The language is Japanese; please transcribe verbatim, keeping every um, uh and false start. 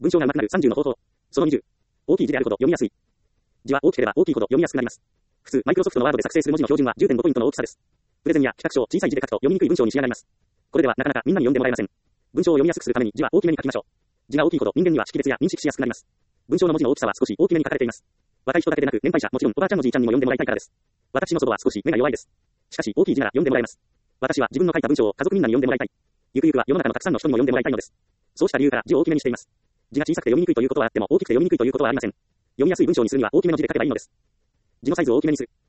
文章が上手くなるさんじゅうの方法。そのにじゅう。大きい字であるほど読みやすい。字は大きければ大きいほど読みやすくなります。普通、マイクロソフトのワードで作成する文字の標準は じゅうてんご ポイントの大きさです。プレゼンや企画書を小さい字で書くと読みにくい文章に仕上がります。これではなかなかみんなに読んでもらえません。文章を読みやすくするために字は大きめに書きましょう。字が大きいほど人間には識別や認識しやすくなります。文章の文字の大きさは少し大きめに書かれています。若い人だけでなく年配者、もちろんおばあちゃんのじいちゃんにも読んでもらいたいからです。私の祖母は少し目が弱いです。しかし大きい字なら読んでもらえます。私は自分の書いた文章を家族みんなに読んでもらいたい。ゆくゆくは世の中のたくさんの人にも読んでもらいたいのです。そうした理由から字を大きめにしています。字が小さくて読みにくいということはあっても大きくて読みにくいということはありません。読みやすい文章にするには大きめの字で書けばいいのです。字のサイズを大きめにする。